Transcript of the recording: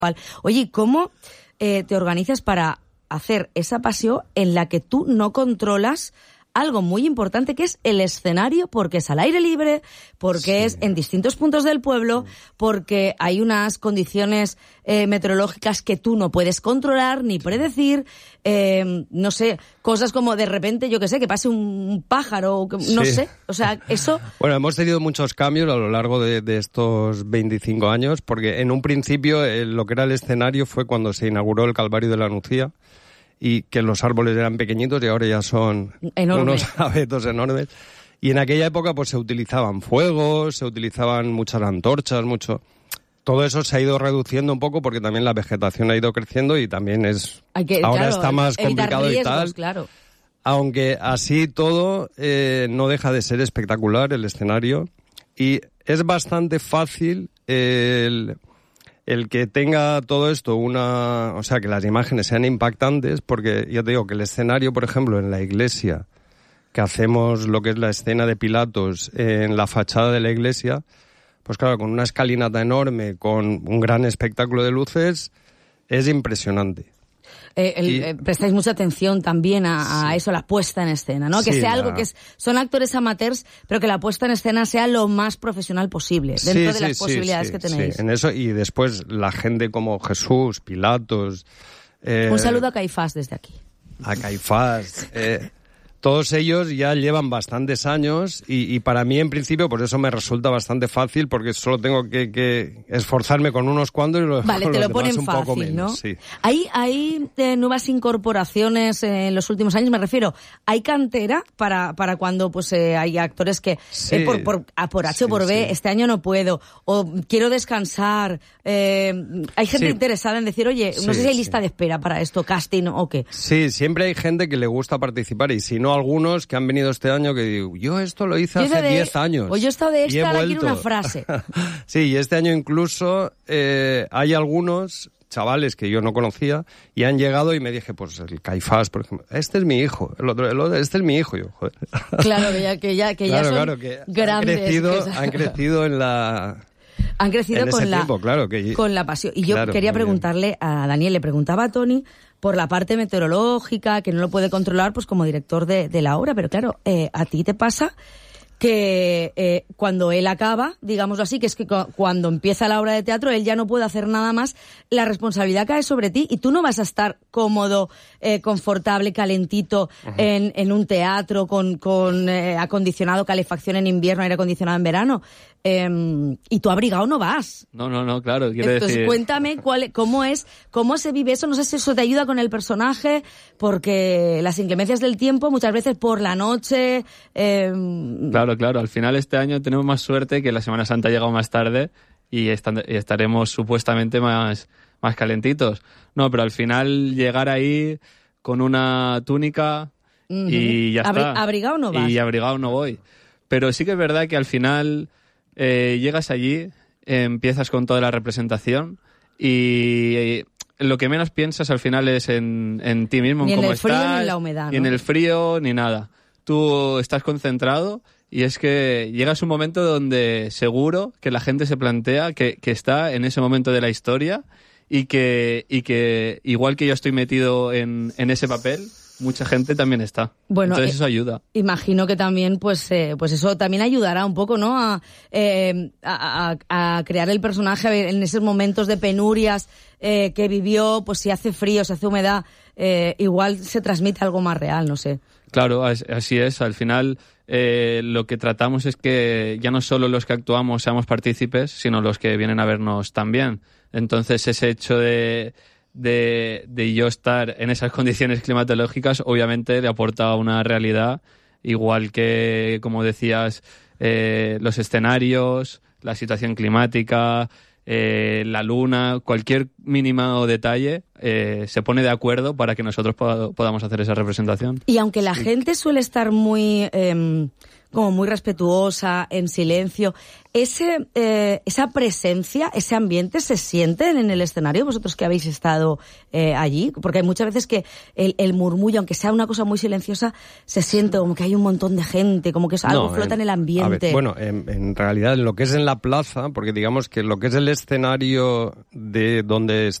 Oye, ¿cómo te organizas para hacer esa paseo en la que tú no controlas algo muy importante, que es el escenario, porque es al aire libre, porque es en distintos puntos del pueblo, porque hay unas condiciones meteorológicas que tú no puedes controlar ni predecir, no sé, cosas como de repente, yo qué sé, que pase un pájaro, no sé, o sea, eso... Bueno, hemos tenido muchos cambios a lo largo de estos 25 años, porque en un principio lo que era el escenario fue cuando se inauguró el Calvario de la Nucía, y que los árboles eran pequeñitos y ahora ya son unos abetos enormes. Y en aquella época pues se utilizaban fuegos, se utilizaban muchas antorchas, mucho... Todo eso se ha ido reduciendo un poco porque también la vegetación ha ido creciendo y también ahora está más complicado riesgos, y tal. Claro. Aunque así todo no deja de ser espectacular el escenario y es bastante fácil el que tenga todo esto o sea, que las imágenes sean impactantes, porque ya te digo que el escenario, por ejemplo, en la iglesia, que hacemos lo que es la escena de Pilatos en la fachada de la iglesia, pues claro, con una escalinata enorme, con un gran espectáculo de luces, es impresionante. Prestáis mucha atención también a eso, la puesta en escena, ¿no? Que sea algo que son actores amateurs, pero que la puesta en escena sea lo más profesional posible, dentro de las posibilidades que tenéis. Sí, en eso, y después la gente como Jesús, Pilatos... Un saludo a Caifás desde aquí. A Caifás... Todos ellos ya llevan bastantes años y para mí en principio por eso me resulta bastante fácil porque solo tengo que esforzarme con unos cuantos y los te lo ponen un fácil, poco menos, ¿no? Sí. ¿Hay nuevas incorporaciones en los últimos años? Me refiero, ¿hay cantera para cuando pues hay actores que por H o por B este año no puedo o quiero descansar? ¿Hay gente interesada en decir, oye, no sé si hay lista de espera para esto, casting o qué? Sí, siempre hay gente que le gusta participar y si no algunos que han venido este año que digo, yo esto lo hice hace 10 años. O yo he estado de extra, ahora quiero una frase. Sí, y este año incluso hay algunos chavales que yo no conocía y han llegado y me dije, pues el Caifás, por ejemplo, este es mi hijo, el otro, este es mi hijo. Yo, joder. Claro, que ya son que grandes. Han crecido en la... Han crecido con la pasión. Y yo quería preguntarle a Daniel, le preguntaba a Toni por la parte meteorológica, que no lo puede controlar pues como director de la obra, pero claro, a ti te pasa que cuando él acaba, digámoslo así, que es que cuando empieza la obra de teatro, él ya no puede hacer nada más, la responsabilidad cae sobre ti y tú no vas a estar cómodo, confortable, calentito en un teatro con acondicionado, calefacción en invierno, aire acondicionado en verano. Y tú abrigado no vas. No, claro. Entonces cuéntame cómo se vive eso. No sé si eso te ayuda con el personaje, porque las inclemencias del tiempo muchas veces por la noche... Claro. Al final este año tenemos más suerte que la Semana Santa ha llegado más tarde y estaremos supuestamente más calentitos. No, pero al final llegar ahí con una túnica y ya está. ¿Abrigado no vas? Y abrigado no voy. Pero sí que es verdad que al final... llegas allí, empiezas con toda la representación y lo que menos piensas al final es en ti mismo, ni en cómo el frío, estás, ni en la humedad, ni en el frío, ni nada. Tú estás concentrado y es que llegas a un momento donde seguro que la gente se plantea que está en ese momento de la historia y que igual que yo estoy metido en ese papel, mucha gente también está. Bueno, entonces eso ayuda. Imagino que también, pues eso también ayudará un poco, ¿no? A crear el personaje en esos momentos de penurias que vivió, pues si hace frío, si hace humedad, igual se transmite algo más real, no sé. Claro, así es. Al final lo que tratamos es que ya no solo los que actuamos seamos partícipes, sino los que vienen a vernos también. Entonces ese hecho de yo estar en esas condiciones climatológicas obviamente le aporta una realidad, igual que, como decías, los escenarios, la situación climática, la luna, cualquier mínimo detalle se pone de acuerdo para que nosotros podamos hacer esa representación. Y aunque la gente suele estar muy como muy respetuosa, en silencio, esa presencia, ese ambiente se siente en el escenario, vosotros que habéis estado allí, porque hay muchas veces que el murmullo, aunque sea una cosa muy silenciosa, se siente como que hay un montón de gente, como que algo flota en el ambiente. A ver, bueno, en realidad, en lo que es en la plaza, porque digamos que lo que es el escenario de donde